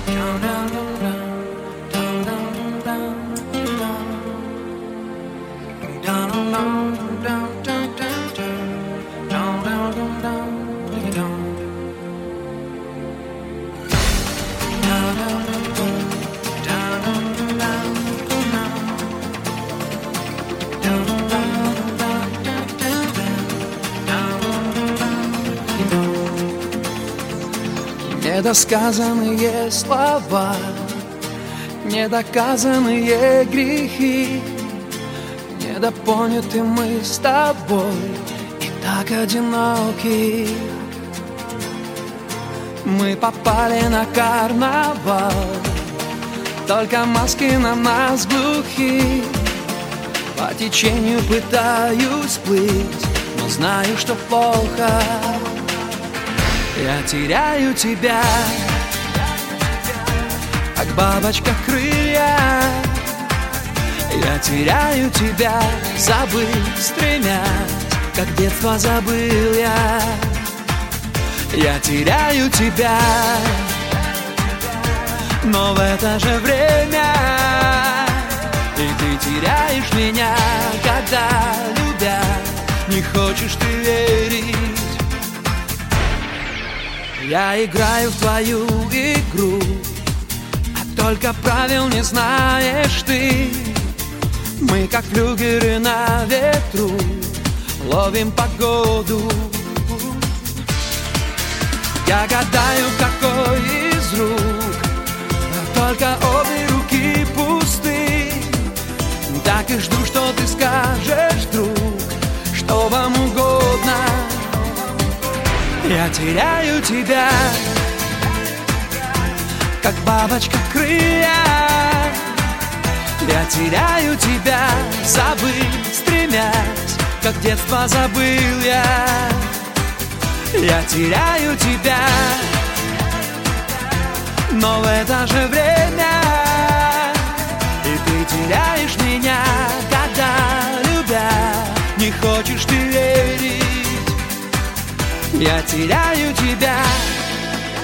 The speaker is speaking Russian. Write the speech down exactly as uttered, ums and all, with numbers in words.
Недосказанные слова, недоказанные грехи, недопоняты мы с тобой и так одиноки. Мы попали на карнавал, только маски на нас глухи. По течению пытаюсь плыть, но знаю, что плохо. Я теряю тебя, как бабочка крылья. Я теряю тебя, забыть стремясь, как детство забыл я. Я теряю тебя, но в это же время и ты теряешь меня, когда, любя, не хочешь ты верить. Я играю в твою игру, а только правил не знаешь ты. Мы как флюгеры на ветру ловим погоду. Я гадаю, какой из рук, но только обе руки пусты. Так и жду, что ты скажешь, друг, что вам угодно. Я теряю тебя, как бабочка крылья. Я теряю тебя, забыть стремясь, как детство забыл я. Я теряю тебя, но в это же время и ты теряешь меня, когда, любя, не хочешь ты верить. Я теряю тебя.